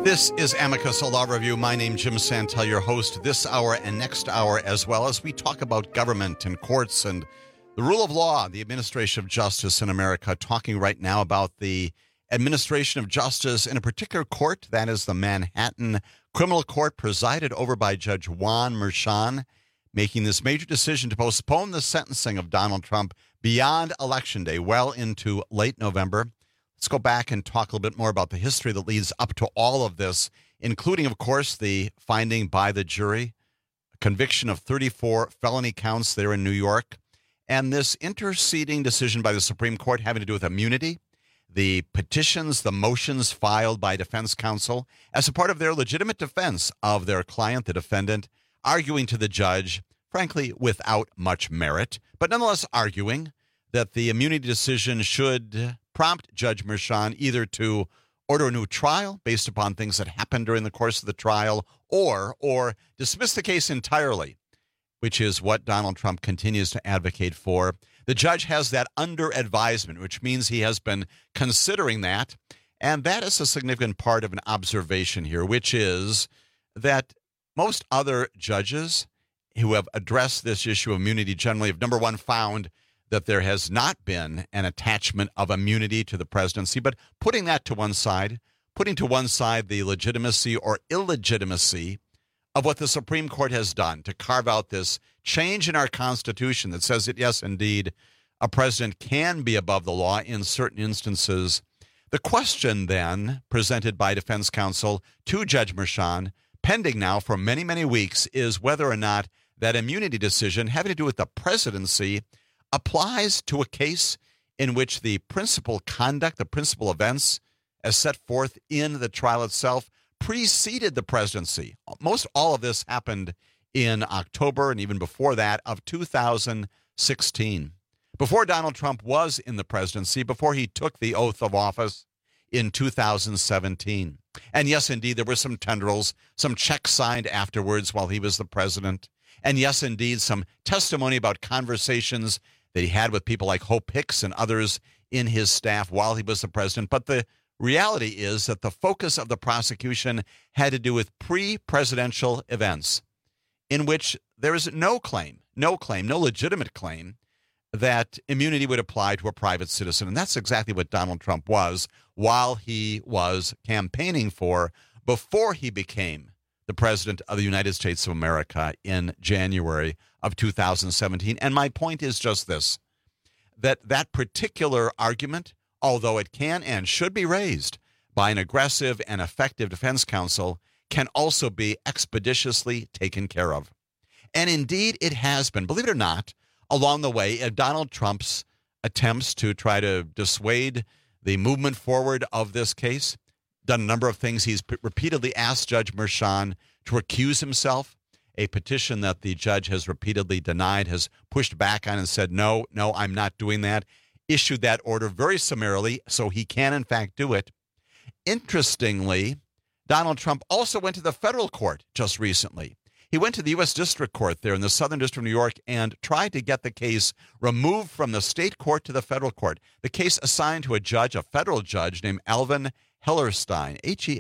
S10: This is Amicus, a law review. My name's Jim Santel, your host this hour and next hour, as well as we talk about government and courts and the rule of law, the administration of justice in America, talking right now about the administration of justice in a particular court, that is the Manhattan Criminal Court, presided over by Judge Juan Merchan, making this major decision to postpone the sentencing of Donald Trump beyond Election Day, well into late November. Let's go back and talk a little bit more about the history that leads up to all of this, including, of course, the finding by the jury, conviction of 34 felony counts there in New York, and this interceding decision by the Supreme Court having to do with immunity, the petitions, the motions filed by defense counsel as a part of their legitimate defense of their client, the defendant, arguing to the judge, frankly, without much merit, but nonetheless arguing that the immunity decision should prompt Judge Merchan either to order a new trial based upon things that happened during the course of the trial or dismiss the case entirely, which is what Donald Trump continues to advocate for. The judge has that under advisement, which means he has been considering that, and that is a significant part of an observation here, which is that most other judges who have addressed this issue of immunity generally have, number one, found that there has not been an attachment of immunity to the presidency, but putting that to one side, putting to one side the legitimacy or illegitimacy of what the Supreme Court has done to carve out this change in our Constitution that says that, yes, indeed, a president can be above the law in certain instances. The question then presented by defense counsel to Judge Merchan, pending now for many, many weeks, is whether or not that immunity decision having to do with the presidency applies to a case in which the principal conduct, the principal events, as set forth in the trial itself, preceded the presidency. Most all of this happened in October and even before that of 2016. Before Donald Trump was in the presidency, before he took the oath of office in 2017. And yes, indeed, there were some tendrils, some checks signed afterwards while he was the president. And yes, indeed, some testimony about conversations that he had with people like Hope Hicks and others in his staff while he was the president. But the reality is that the focus of the prosecution had to do with pre-presidential events in which there is no legitimate claim that immunity would apply to a private citizen. And that's exactly what Donald Trump was while he was campaigning for before he became the president of the United States of America in January of 2017. And my point is just this, that particular argument, although it can and should be raised by an aggressive and effective defense counsel, can also be expeditiously taken care of. And indeed, it has been, believe it or not, along the way of Donald Trump's attempts to try to dissuade the movement forward of this case. Done a number of things. He's repeatedly asked Judge Merchan to recuse himself, a petition that the judge has repeatedly denied, has pushed back on and said, no, I'm not doing that. Issued that order very summarily so he can, in fact, do it. Interestingly, Donald Trump also went to the federal court just recently. He went to the U.S. District Court there in the Southern District of New York and tried to get the case removed from the state court to the federal court. The case assigned to a federal judge named Alvin Hellerstein,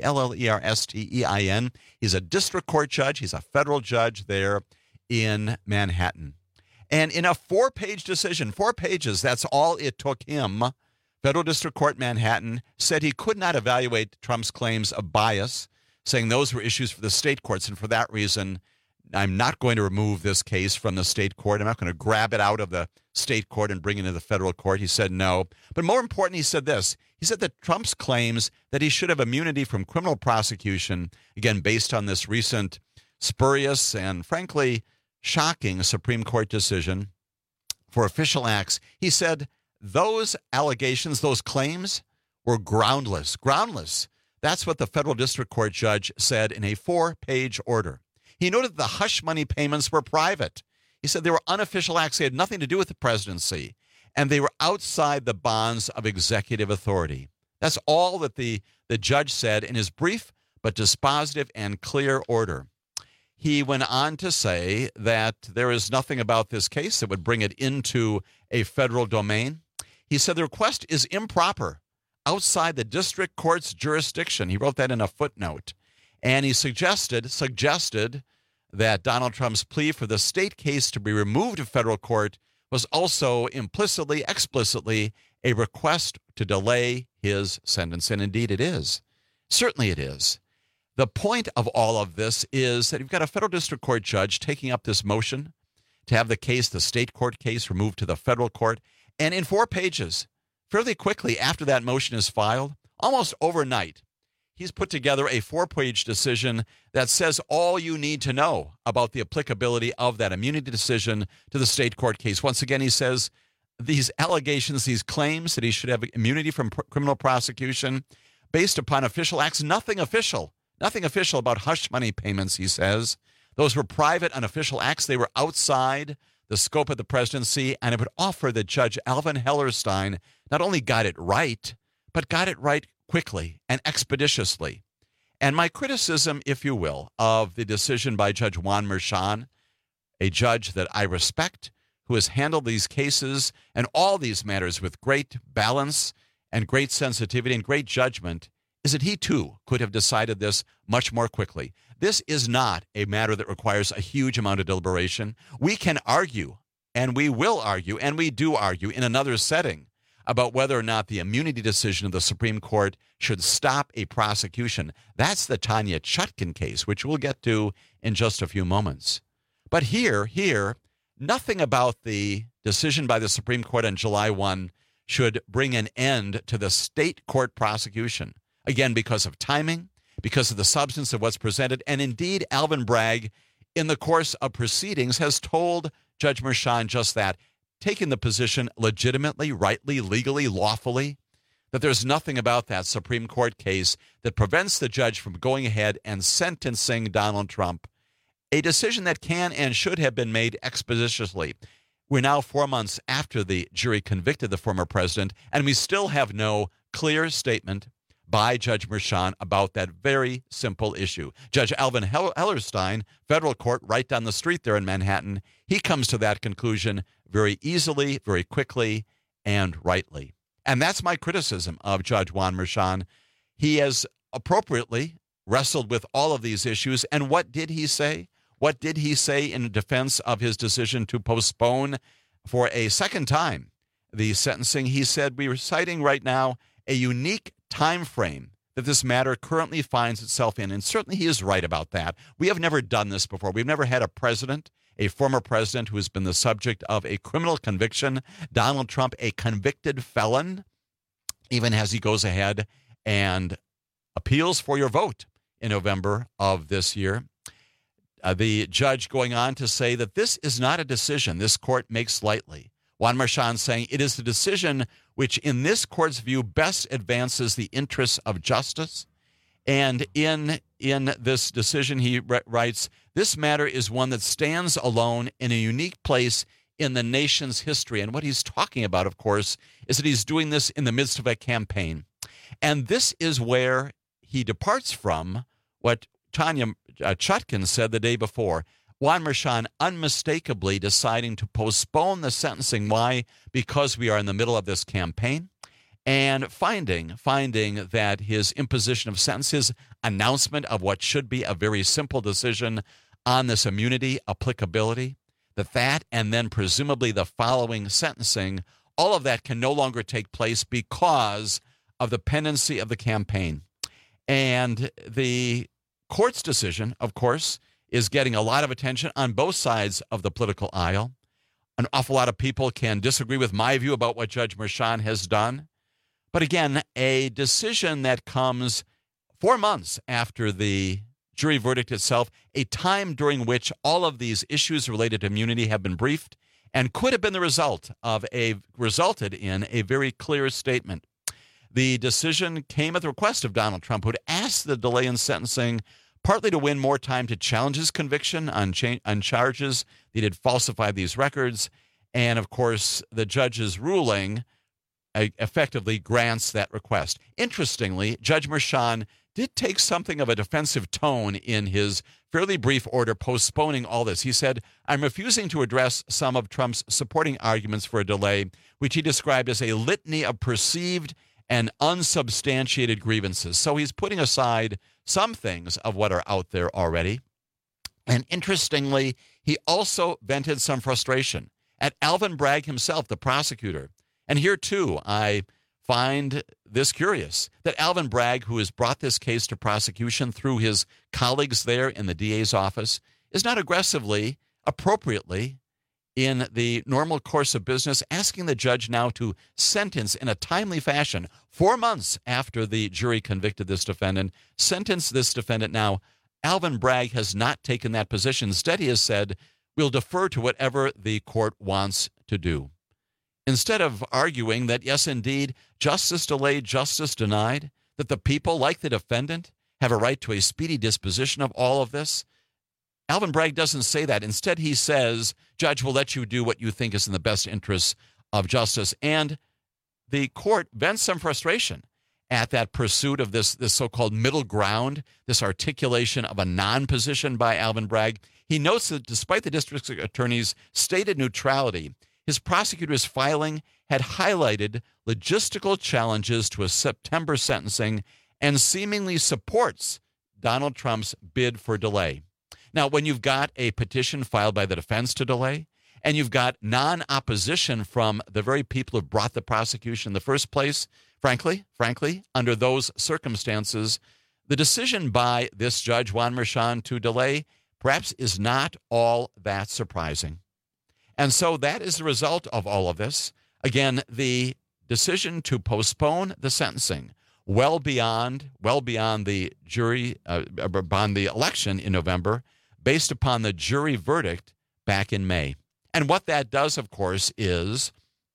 S10: Hellerstein. He's a district court judge. He's a federal judge there in Manhattan. And in a 4-page decision, 4 pages, that's all it took him, Federal District Court Manhattan said he could not evaluate Trump's claims of bias, saying those were issues for the state courts, and for that reason, I'm not going to remove this case from the state court. I'm not going to grab it out of the state court and bring it into the federal court. He said no. But more important, he said this. He said that Trump's claims that he should have immunity from criminal prosecution, again, based on this recent spurious and, frankly, shocking Supreme Court decision for official acts, he said those allegations, those claims were groundless. Groundless. That's what the federal district court judge said in a 4-page order. He noted the hush money payments were private. He said they were unofficial acts. They had nothing to do with the presidency, and they were outside the bounds of executive authority. That's all that the judge said in his brief but dispositive and clear order. He went on to say that there is nothing about this case that would bring it into a federal domain. He said the request is improper outside the district court's jurisdiction. He wrote that in a footnote. And he suggested that Donald Trump's plea for the state case to be removed to federal court was also implicitly, explicitly, a request to delay his sentence. And indeed it is. Certainly it is. The point of all of this is that you've got a federal district court judge taking up this motion to have the case, the state court case, removed to the federal court. And in 4 pages, fairly quickly after that motion is filed, almost overnight, he's put together a 4-page decision that says all you need to know about the applicability of that immunity decision to the state court case. Once again, he says these allegations, these claims that he should have immunity from criminal prosecution based upon official acts, nothing official about hush money payments, he says. Those were private, unofficial acts. They were outside the scope of the presidency, and it would offer that Judge Alvin Hellerstein not only got it right, but got it right quickly and expeditiously. And my criticism, if you will, of the decision by Judge Juan Merchan, a judge that I respect, who has handled these cases and all these matters with great balance and great sensitivity and great judgment, is that he too could have decided this much more quickly. This is not a matter that requires a huge amount of deliberation. We can argue, and we will argue, and we do argue in another setting about whether or not the immunity decision of the Supreme Court should stop a prosecution. That's the Tanya Chutkan case, which we'll get to in just a few moments. But here, nothing about the decision by the Supreme Court on July 1 should bring an end to the state court prosecution. Again, because of timing, because of the substance of what's presented. And indeed, Alvin Bragg, in the course of proceedings, has told Judge Merchan just that, taking the position legitimately, rightly, legally, lawfully, that there's nothing about that Supreme Court case that prevents the judge from going ahead and sentencing Donald Trump, a decision that can and should have been made expeditiously. We're now 4 months after the jury convicted the former president, and we still have no clear statement by Judge Merchan about that very simple issue. Judge Alvin Hellerstein, federal court right down the street there in Manhattan, he comes to that conclusion very easily, very quickly, and rightly. And that's my criticism of Judge Juan Merchan. He has appropriately wrestled with all of these issues. And what did he say? What did he say in defense of his decision to postpone for a second time the sentencing? He said, we are citing right now a unique time frame that this matter currently finds itself in. And certainly he is right about that. We have never done this before. We've never had a president, a former president who has been the subject of a criminal conviction, Donald Trump, a convicted felon, even as he goes ahead and appeals for your vote in November of this year. The judge going on to say that this is not a decision this court makes lightly. Juan Merchan saying it is the decision which in this court's view best advances the interests of justice. And in this decision, he writes, this matter is one that stands alone in a unique place in the nation's history. And what he's talking about, of course, is that he's doing this in the midst of a campaign. And this is where he departs from what Tanya Chutkan said the day before. Juan Merchan unmistakably deciding to postpone the sentencing. Why? Because we are in the middle of this campaign, and finding that his imposition of sentence, his announcement of what should be a very simple decision on this immunity applicability, that and then presumably the following sentencing, all of that can no longer take place because of the pendency of the campaign. And the court's decision, of course, is getting a lot of attention on both sides of the political aisle. An awful lot of people can disagree with my view about what Judge Merchan has done. But again, a decision that comes 4 months after the jury verdict itself, a time during which all of these issues related to immunity have been briefed and could have been resulted in a very clear statement. The decision came at the request of Donald Trump, who had asked the delay in sentencing partly to win more time to challenge his conviction on charges that he had falsified these records. And, of course, the judge's ruling effectively grants that request. Interestingly, Judge Merchan did take something of a defensive tone in his fairly brief order postponing all this. He said, I'm refusing to address some of Trump's supporting arguments for a delay, which he described as a litany of perceived and unsubstantiated grievances. So he's putting aside some things of what are out there already. And interestingly, he also vented some frustration at Alvin Bragg himself, the prosecutor. And here, too, I find this curious, that Alvin Bragg, who has brought this case to prosecution through his colleagues there in the DA's office, is not aggressively, appropriately, in the normal course of business, asking the judge now to sentence in a timely fashion, 4 months after the jury convicted this defendant, sentence this defendant now. Alvin Bragg has not taken that position. Instead, he has said, we'll defer to whatever the court wants to do. Instead of arguing that, yes, indeed, justice delayed, justice denied, that the people, like the defendant, have a right to a speedy disposition of all of this, Alvin Bragg doesn't say that. Instead, he says, Judge, will let you do what you think is in the best interests of justice. And the court vents some frustration at that pursuit of this so-called middle ground, this articulation of a non-position by Alvin Bragg. He notes that despite the district attorney's stated neutrality, his prosecutor's filing had highlighted logistical challenges to a September sentencing and seemingly supports Donald Trump's bid for delay. Now, when you've got a petition filed by the defense to delay, and you've got non-opposition from the very people who brought the prosecution in the first place, frankly, under those circumstances, the decision by this judge, Juan Merchan, to delay perhaps is not all that surprising. And so that is the result of all of this. Again, the decision to postpone the sentencing well beyond the jury, beyond the election in November, based upon the jury verdict back in May. And what that does, of course, is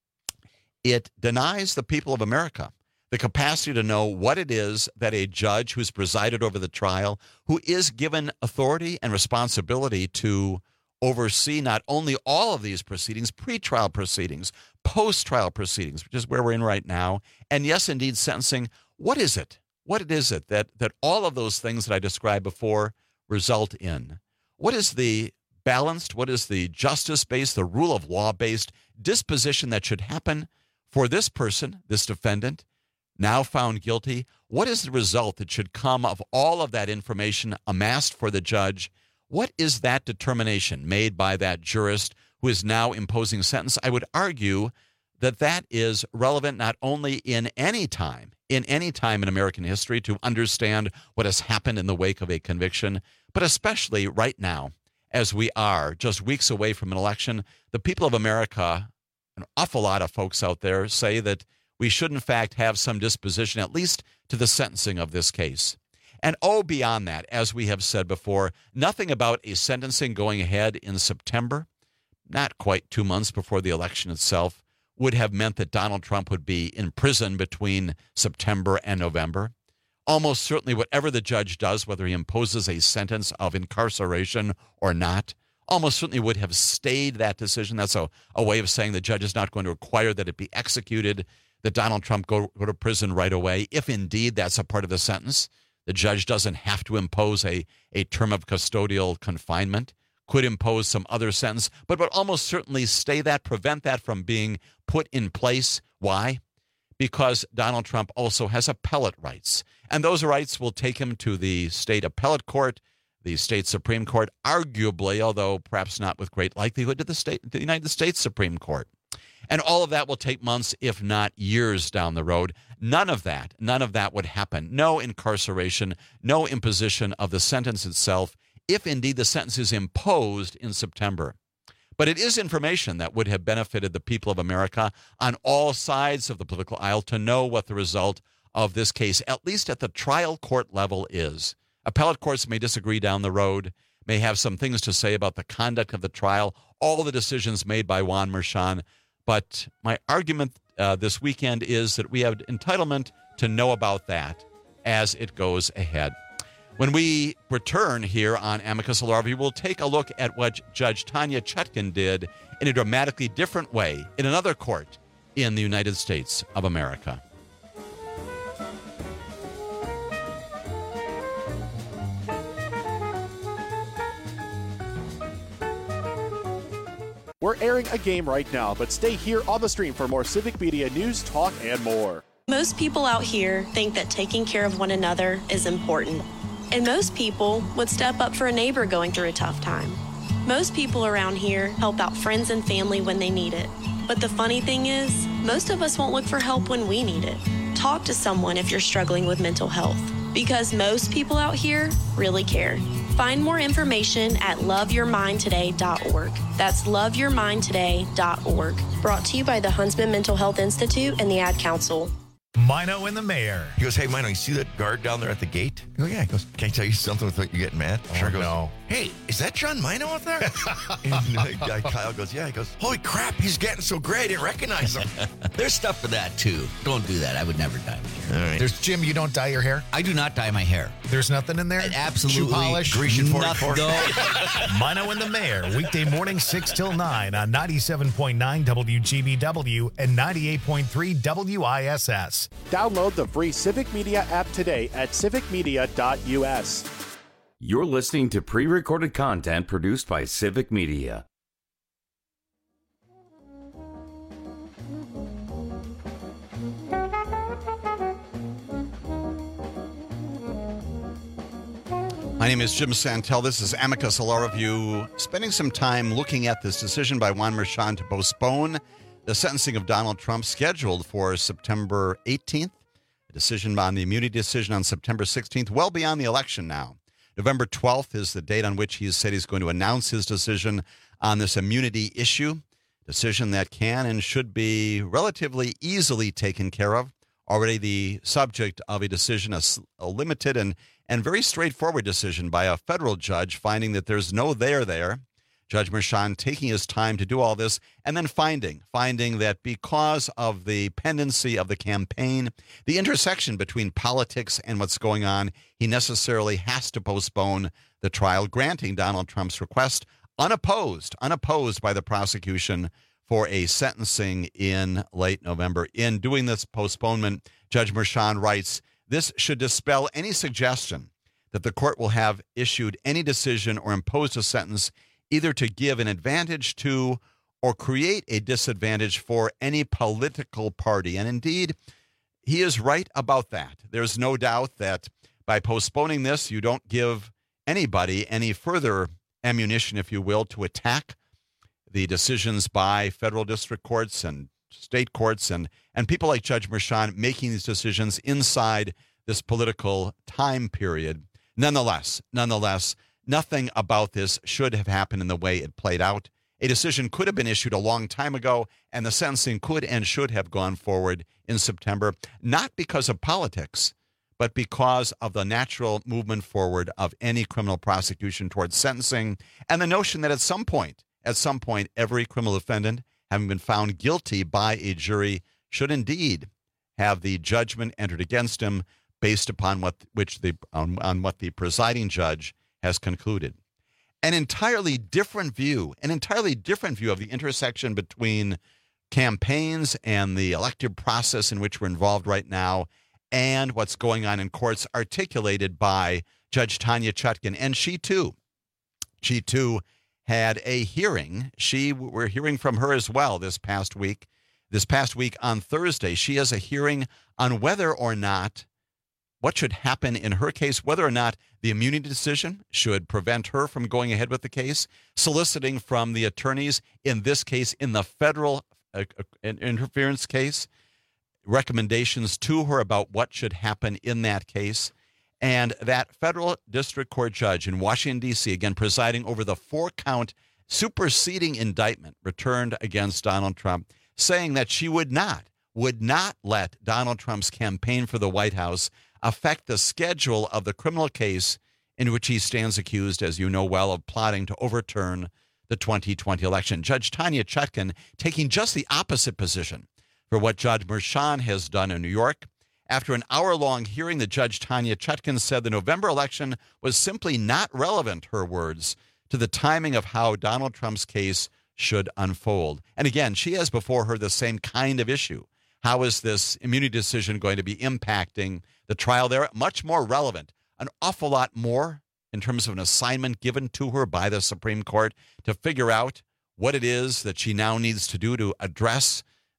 S10: it denies the people of America the capacity to know what it is that a judge who's presided over the trial, who is given authority and responsibility to oversee not only all of these proceedings, pretrial proceedings, post-trial proceedings, which is where we're in right now, and yes, indeed, sentencing. What is it? What is it that all of those things that I described before result in? What is the balanced, what is the justice-based, the rule of law-based disposition that should happen for this person, this defendant, now found guilty? What is the result that should come of all of that information amassed for the judge? What is that determination made by that jurist who is now imposing sentence? I would argue that that is relevant not only in any time in American history to understand what has happened in the wake of a conviction, but especially right now, as we are just weeks away from an election. The people of America, an awful lot of folks out there, say that we should, in fact, have some disposition, at least to the sentencing of this case. And beyond that, as we have said before, nothing about a sentencing going ahead in September, not quite 2 months before the election itself, would have meant that Donald Trump would be in prison between September and November. Almost certainly whatever the judge does, whether he imposes a sentence of incarceration or not, almost certainly would have stayed that decision. That's a way of saying the judge is not going to require that it be executed, that Donald Trump go to prison right away, if indeed that's a part of the sentence. The judge doesn't have to impose a term of custodial confinement, could impose some other sentence, but would almost certainly stay that, prevent that from being put in place. Why? Because Donald Trump also has appellate rights. And those rights will take him to the state appellate court, the state Supreme Court, arguably, although perhaps not with great likelihood, to the United States Supreme Court. And all of that will take months, if not years down the road. None of that would happen. No incarceration, no imposition of the sentence itself, if indeed the sentence is imposed in September. But it is information that would have benefited the people of America on all sides of the political aisle to know what the result of this case, at least at the trial court level, is. Appellate courts may disagree down the road, may have some things to say about the conduct of the trial, all the decisions made by Juan Merchan. But my argument this weekend is that we have entitlement to know about that as it goes ahead. When we return here on Amicus Law Review, we'll take a look at what Judge Tanya Chutkan did in a dramatically different way in another court in the United States of America.
S1: We're airing a game right now, but stay here on the stream for more Civic Media news, talk, and more.
S19: Most people out here think that taking care of one another is important. And most people would step up for a neighbor going through a tough time. Most people around here help out friends and family when they need it. But the funny thing is, most of us won't look for help when we need it. Talk to someone if you're struggling with mental health, because most people out here really care. Find more information at loveyourmindtoday.org. That's loveyourmindtoday.org. Brought to you by the Huntsman Mental Health Institute and the Ad Council.
S2: Mino and the mayor.
S3: He goes, hey, Mino, you see that guard down there at the gate? I go, yeah. He goes, can I tell you something without you getting mad? Sure goes,
S2: no.
S3: Hey, is that John Mino out there? And Kyle goes, yeah. He goes, holy crap, he's getting so great, I didn't recognize him.
S13: There's stuff for that, too. Don't do that. I would never dye my hair.
S3: All right.
S2: There's Jim, you don't dye your hair?
S13: I do not dye my hair.
S2: There's nothing in there?
S13: Absolutely.
S2: Shoe polish?
S3: Grecian 44?
S13: No.
S2: Mino and the mayor, weekday morning 6 till 9 on 97.9 WGBW and 98.3 WISS.
S1: Download the free Civic Media app today at civicmedia.us.
S9: You're listening to pre-recorded content produced by Civic Media.
S10: My name is Jim Santel. This is Amicus Law Review, spending some time looking at this decision by Juan Merchan to postpone the sentencing of Donald Trump, scheduled for September 18th. A decision on the immunity decision on September 16th, well beyond the election now. November 12th is the date on which he has said he's going to announce his decision on this immunity issue. Decision that can and should be relatively easily taken care of. Already the subject of a decision, a limited and very straightforward decision by a federal judge, finding that there's no there. Judge Merchan taking his time to do all this, and then finding that because of the pendency of the campaign, the intersection between politics and what's going on, he necessarily has to postpone the trial, granting Donald Trump's request unopposed by the prosecution for a sentencing in late November. In doing this postponement, Judge Merchan writes, this should dispel any suggestion that the court will have issued any decision or imposed a sentence either to give an advantage to or create a disadvantage for any political party. And indeed, he is right about that. There's no doubt that by postponing this, you don't give anybody any further ammunition, if you will, to attack the decisions by federal district courts and state courts and people like Judge Merchan making these decisions inside this political time period. Nonetheless, nothing about this should have happened in the way it played out. A decision could have been issued a long time ago, and the sentencing could and should have gone forward in September, not because of politics, but because of the natural movement forward of any criminal prosecution towards sentencing, and the notion that at some point, every criminal defendant, having been found guilty by a jury, should indeed have the judgment entered against him based upon what the presiding judge has concluded. An entirely different view of the intersection between campaigns and the elective process in which we're involved right now and what's going on in courts, articulated by Judge Tanya Chutkan. And she too had a hearing. We're hearing from her as well this past week. This past week on Thursday, she has a hearing on whether or not what should happen in her case, whether or not the immunity decision should prevent her from going ahead with the case, soliciting from the attorneys in this case, in the federal interference case, recommendations to her about what should happen in that case. And that federal district court judge in Washington, D.C., again, presiding over the 4-count superseding indictment returned against Donald Trump, saying that she would not let Donald Trump's campaign for the White House affect the schedule of the criminal case in which he stands accused, as you know well, of plotting to overturn the 2020 election. Judge Tanya Chutkan taking just the opposite position for what Judge Merchan has done in New York. After an hour-long hearing, the Judge Tanya Chutkan said the November election was simply not relevant, her words, to the timing of how Donald Trump's case should unfold. And again, she has before her the same kind of issue. How is this immunity decision going to be impacting the trial there? Much more relevant, an awful lot more in terms of an assignment given to her by the Supreme Court to figure out what it is that she now needs to do to address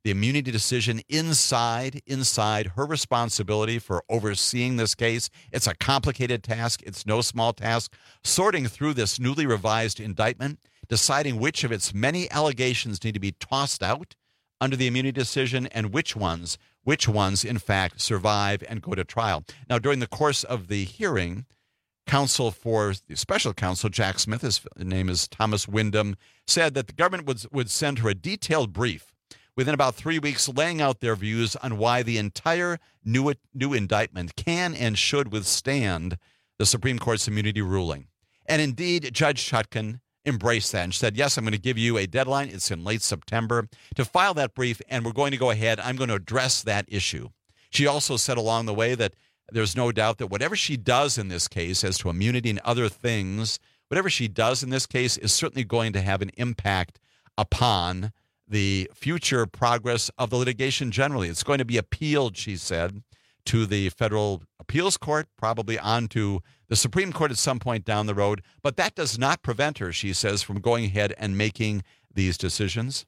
S10: the immunity decision inside her responsibility for overseeing this case. It's a complicated task. It's no small task. Sorting through this newly revised indictment, deciding which of its many allegations need to be tossed out under the immunity decision and which ones, in fact, survive and go to trial. Now, during the course of the hearing, counsel for the special counsel, Jack Smith, his name is Thomas Wyndham, said that the government would send her a detailed brief within about 3 weeks, laying out their views on why the entire new indictment can and should withstand the Supreme Court's immunity ruling. And indeed, Judge Chutkan embraced that and said, yes, I'm going to give you a deadline. It's in late September to file that brief, and we're going to go ahead. I'm going to address that issue. She also said along the way that there's no doubt that whatever she does in this case as to immunity and other things, whatever she does in this case is certainly going to have an impact upon the future progress of the litigation generally. It's going to be appealed, she said, to the Federal Appeals Court, probably on to the Supreme Court at some point down the road. But that does not prevent her, she says, from going ahead and making these decisions.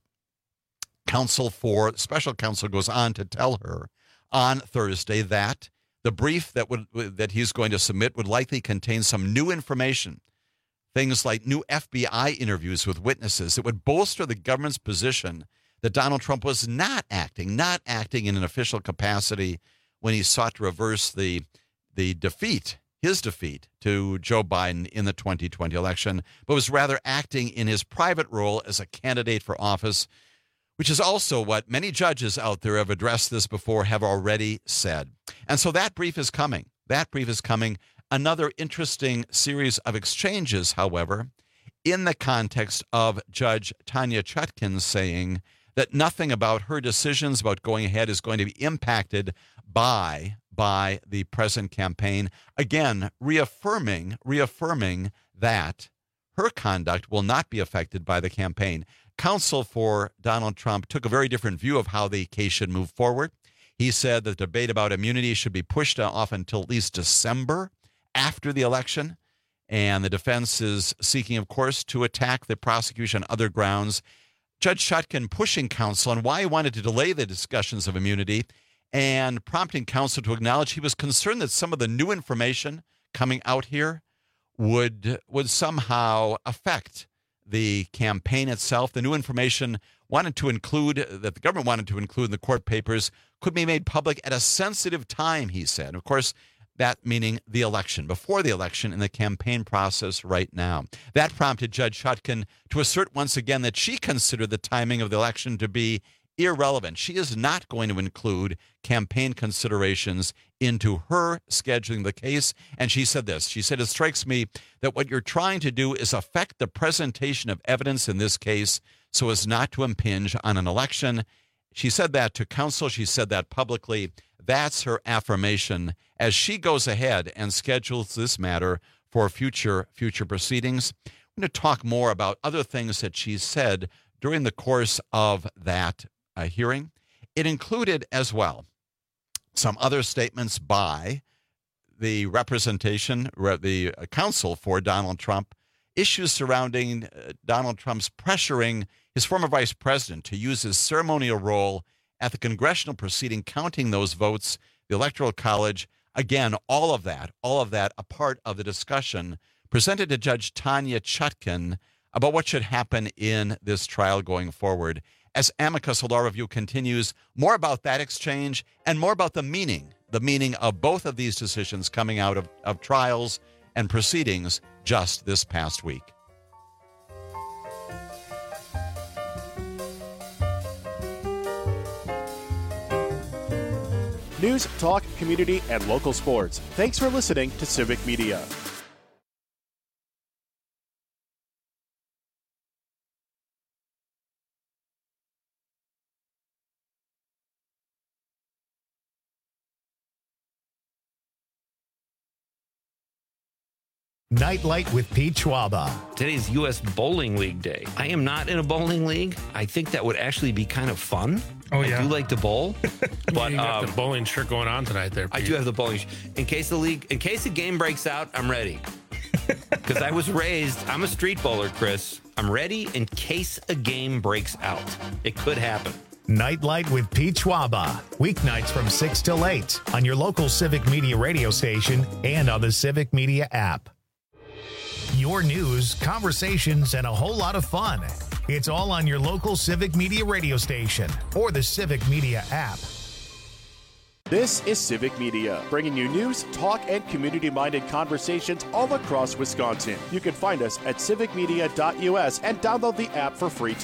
S10: Special counsel goes on to tell her on Thursday that the brief that he's going to submit would likely contain some new information, things like new FBI interviews with witnesses that would bolster the government's position that Donald Trump was not acting in an official capacity when he sought to reverse his defeat to Joe Biden in the 2020 election, but was rather acting in his private role as a candidate for office, which is also what many judges out there have addressed this before have already said. And so that brief is coming. Another interesting series of exchanges, however, in the context of Judge Tanya Chutkan saying that nothing about her decisions about going ahead is going to be impacted by the present campaign. Again, reaffirming that her conduct will not be affected by the campaign. Counsel for Donald Trump took a very different view of how the case should move forward. He said the debate about immunity should be pushed off until at least December after the election. And the defense is seeking, of course, to attack the prosecution on other grounds. Judge Chutkan pushing counsel on why he wanted to delay the discussions of immunity and prompting counsel to acknowledge he was concerned that some of the new information coming out here would somehow affect the campaign itself. The new information that the government wanted to include in the court papers could be made public at a sensitive time, he said. Of course, that meaning the election, before the election in the campaign process right now. That prompted Judge Chutkan to assert once again that she considered the timing of the election to be irrelevant. She is not going to include campaign considerations into her scheduling the case. And she said this. She said, it strikes me that what you're trying to do is affect the presentation of evidence in this case so as not to impinge on an election. She said that to counsel. She said that publicly. That's her affirmation as she goes ahead and schedules this matter for future proceedings. I'm going to talk more about other things that she said during the course of that hearing. It included as well some other statements by the counsel for Donald Trump, issues surrounding Donald Trump's pressuring his former vice president to use his ceremonial role at the congressional proceeding, counting those votes, the Electoral College. Again, all of that, a part of the discussion presented to Judge Tanya Chutkan about what should happen in this trial going forward. As Amicus Law Review continues, more about that exchange and more about the meaning of both of these decisions coming out of trials and proceedings just this past week.
S1: News, talk, community, and local sports. Thanks for listening to Civic Media.
S2: Nightlight with Pete Schwaba.
S20: Today's U.S. Bowling League Day. I am not in a bowling league. I think that would actually be kind of fun.
S21: Oh, yeah.
S20: I do like to bowl. But
S21: you got the bowling shirt going on tonight there, Pete.
S20: I do have the bowling in case the game breaks out, I'm ready. Because I was raised, I'm a street bowler, Chris. I'm ready in case a game breaks out. It could happen.
S2: Nightlight with Pete Schwaba. Weeknights from 6 till 8 on your local Civic Media radio station and on the Civic Media app. Your news, conversations, and a whole lot of fun. It's all on your local Civic Media radio station or the Civic Media app.
S1: This is Civic Media, bringing you news, talk, and community-minded conversations all across Wisconsin. You can find us at civicmedia.us and download the app for free today.